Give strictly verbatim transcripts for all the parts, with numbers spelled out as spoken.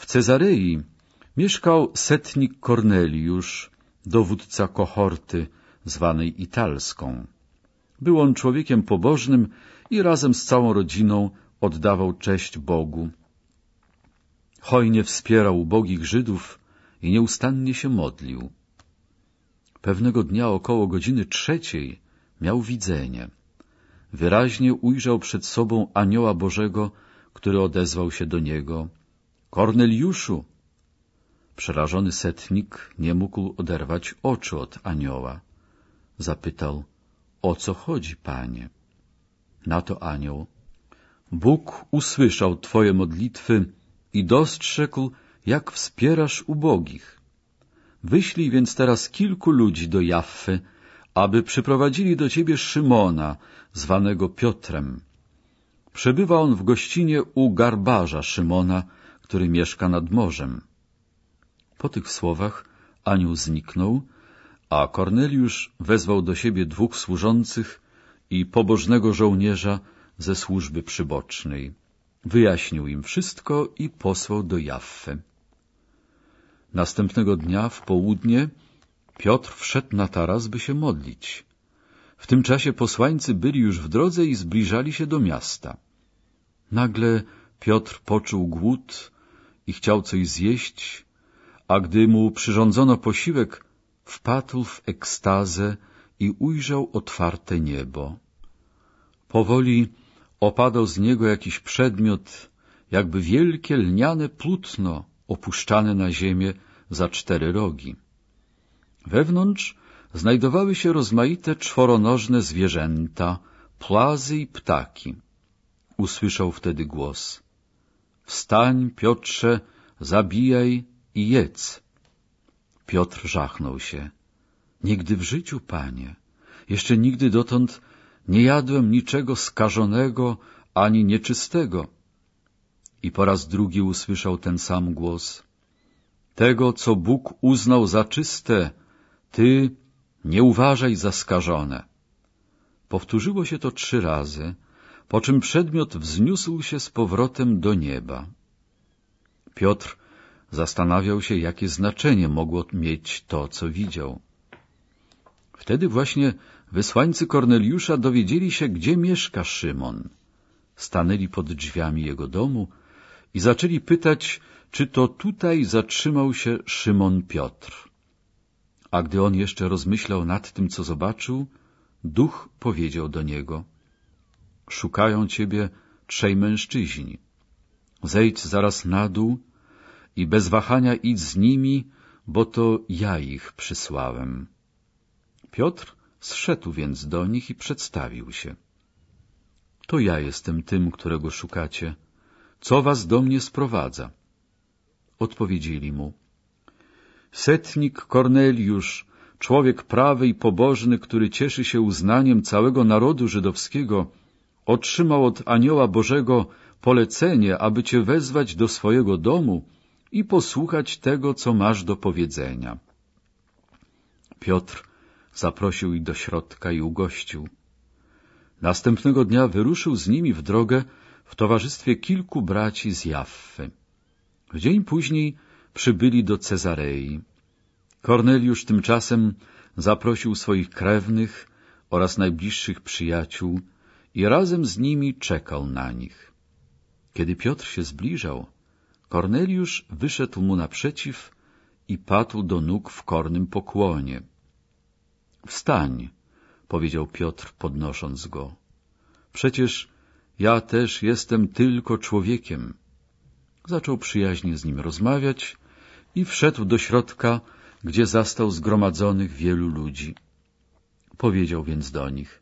W Cezarei mieszkał setnik Korneliusz, dowódca kohorty zwanej Italską. Był on człowiekiem pobożnym i razem z całą rodziną oddawał cześć Bogu. Hojnie wspierał ubogich Żydów i nieustannie się modlił. Pewnego dnia około godziny trzeciej miał widzenie. Wyraźnie ujrzał przed sobą anioła Bożego, który odezwał się do niego: Korneliuszu! Przerażony setnik nie mógł oderwać oczu od anioła. Zapytał: o co chodzi, panie? Na to anioł: Bóg usłyszał twoje modlitwy i dostrzegł, jak wspierasz ubogich. Wyślij więc teraz kilku ludzi do Jaffy, aby przyprowadzili do ciebie Szymona, zwanego Piotrem. Przebywa on w gościnie u garbarza Szymona, który mieszka nad morzem. Po tych słowach anioł zniknął, a Korneliusz wezwał do siebie dwóch służących i pobożnego żołnierza ze służby przybocznej. Wyjaśnił im wszystko i posłał do Jaffy. Następnego dnia w południe Piotr wszedł na taras, by się modlić. W tym czasie posłańcy byli już w drodze i zbliżali się do miasta. Nagle Piotr poczuł głód i chciał coś zjeść, a gdy mu przyrządzono posiłek, wpadł w ekstazę i ujrzał otwarte niebo. Powoli opadał z niego jakiś przedmiot, jakby wielkie lniane płótno opuszczane na ziemię za cztery rogi. Wewnątrz znajdowały się rozmaite czworonożne zwierzęta, płazy i ptaki. Usłyszał wtedy głos: Wstań, Piotrze, zabijaj i jedz. Piotr żachnął się. Nigdy w życiu, panie, jeszcze nigdy dotąd nie jadłem niczego skażonego ani nieczystego. I po raz drugi usłyszał ten sam głos: Tego, co Bóg uznał za czyste, ty nie uważaj za skażone. Powtórzyło się to trzy razy, po czym przedmiot wzniósł się z powrotem do nieba. Piotr zastanawiał się, jakie znaczenie mogło mieć to, co widział. Wtedy właśnie wysłańcy Korneliusza dowiedzieli się, gdzie mieszka Szymon. Stanęli pod drzwiami jego domu i zaczęli pytać, czy to tutaj zatrzymał się Szymon Piotr. A gdy on jeszcze rozmyślał nad tym, co zobaczył, duch powiedział do niego: Szukają ciebie trzej mężczyźni. Zejdź zaraz na dół i bez wahania idź z nimi, bo to ja ich przysłałem. Piotr zszedł więc do nich i przedstawił się. To ja jestem tym, którego szukacie. Co was do mnie sprowadza? Odpowiedzieli mu: Setnik Korneliusz, człowiek prawy i pobożny, który cieszy się uznaniem całego narodu żydowskiego, otrzymał od anioła Bożego polecenie, aby cię wezwać do swojego domu i posłuchać tego, co masz do powiedzenia. Piotr zaprosił ich do środka i ugościł. Następnego dnia wyruszył z nimi w drogę w towarzystwie kilku braci z Jaffy. W dzień później przybyli do Cezarei. Korneliusz tymczasem zaprosił swoich krewnych oraz najbliższych przyjaciół i razem z nimi czekał na nich. Kiedy Piotr się zbliżał, Korneliusz wyszedł mu naprzeciw i padł do nóg w kornym pokłonie. Wstań, powiedział Piotr, podnosząc go. Przecież ja też jestem tylko człowiekiem. Zaczął przyjaźnie z nim rozmawiać i wszedł do środka, gdzie zastał zgromadzonych wielu ludzi. Powiedział więc do nich: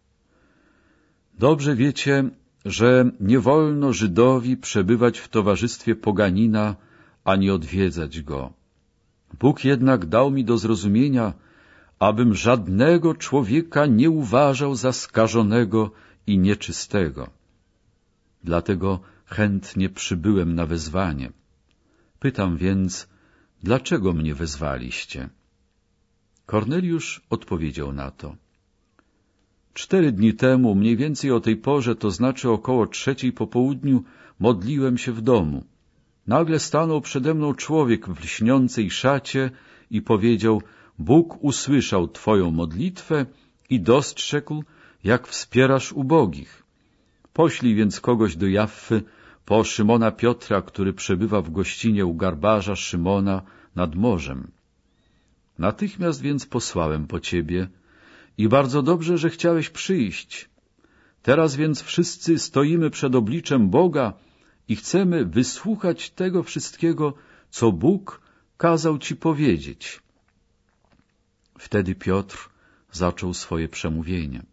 Dobrze wiecie, że nie wolno Żydowi przebywać w towarzystwie poganina, ani odwiedzać go. Bóg jednak dał mi do zrozumienia, abym żadnego człowieka nie uważał za skażonego i nieczystego. Dlatego chętnie przybyłem na wezwanie. Pytam więc, dlaczego mnie wezwaliście? Korneliusz odpowiedział na to: Cztery dni temu, mniej więcej o tej porze, to znaczy około trzeciej po południu, modliłem się w domu. nagle stanął przede mną człowiek w lśniącej szacie i powiedział: Bóg usłyszał twoją modlitwę i dostrzegł, jak wspierasz ubogich. Poślij więc kogoś do Jaffy po Szymona Piotra, który przebywa w gościnie u garbarza Szymona nad morzem. Natychmiast więc posłałem po ciebie i bardzo dobrze, że chciałeś przyjść. Teraz więc wszyscy stoimy przed obliczem Boga i chcemy wysłuchać tego wszystkiego, co Bóg kazał ci powiedzieć. Wtedy Piotr zaczął swoje przemówienie.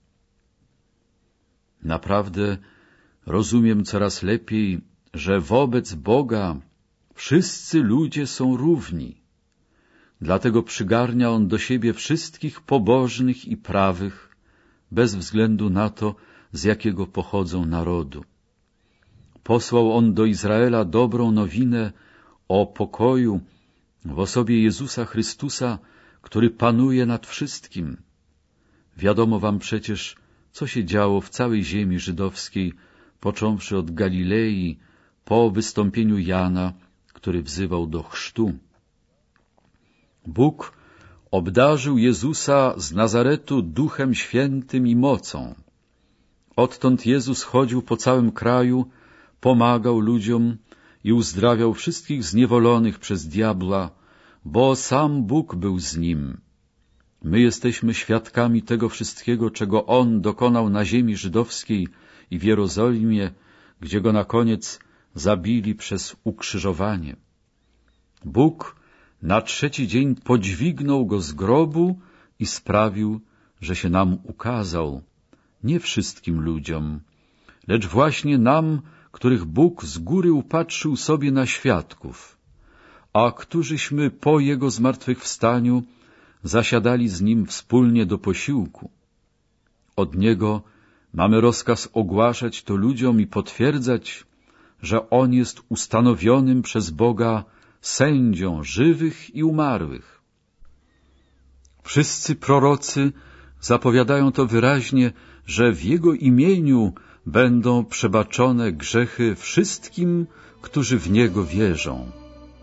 Naprawdę rozumiem coraz lepiej, że wobec Boga wszyscy ludzie są równi. Dlatego przygarnia On do siebie wszystkich pobożnych i prawych, bez względu na to, z jakiego pochodzą narodu. Posłał On do Izraela dobrą nowinę o pokoju w osobie Jezusa Chrystusa, który panuje nad wszystkim. Wiadomo wam przecież, co się działo w całej ziemi żydowskiej, począwszy od Galilei, po wystąpieniu Jana, który wzywał do chrztu. Bóg obdarzył Jezusa z Nazaretu Duchem Świętym i mocą. Odtąd Jezus chodził po całym kraju, pomagał ludziom i uzdrawiał wszystkich zniewolonych przez diabła, bo sam Bóg był z Nim. My jesteśmy świadkami tego wszystkiego, czego On dokonał na ziemi żydowskiej i w Jerozolimie, gdzie Go na koniec zabili przez ukrzyżowanie. Bóg na trzeci dzień podźwignął Go z grobu i sprawił, że się nam ukazał, nie wszystkim ludziom, lecz właśnie nam, których Bóg z góry upatrzył sobie na świadków, a którzyśmy po Jego zmartwychwstaniu zasiadali z Nim wspólnie do posiłku. Od Niego mamy rozkaz ogłaszać to ludziom i potwierdzać, że On jest ustanowionym przez Boga sędzią żywych i umarłych. Wszyscy prorocy zapowiadają to wyraźnie, że w Jego imieniu będą przebaczone grzechy wszystkim, którzy w Niego wierzą.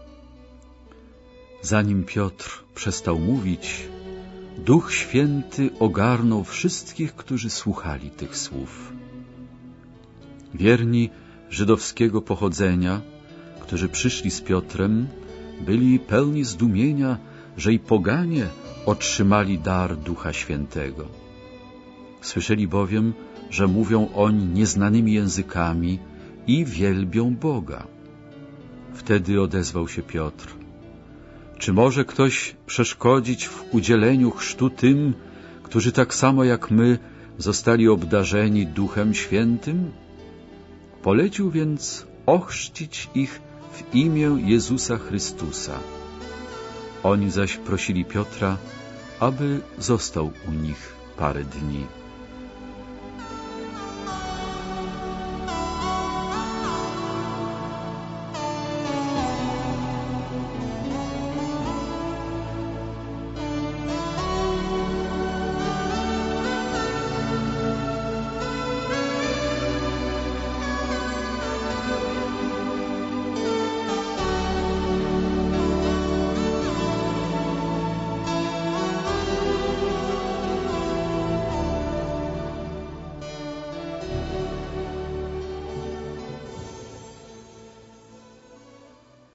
Zanim Piotr przestał mówić, Duch Święty ogarnął wszystkich, którzy słuchali tych słów. Wierni żydowskiego pochodzenia, którzy przyszli z Piotrem, byli pełni zdumienia, że i poganie otrzymali dar Ducha Świętego. Słyszeli bowiem, że mówią oni nieznanymi językami i wielbią Boga. Wtedy odezwał się Piotr: Czy może ktoś przeszkodzić w udzieleniu chrztu tym, którzy tak samo jak my zostali obdarzeni Duchem Świętym? Polecił więc ochrzcić ich w imię Jezusa Chrystusa. Oni zaś prosili Piotra, aby został u nich parę dni.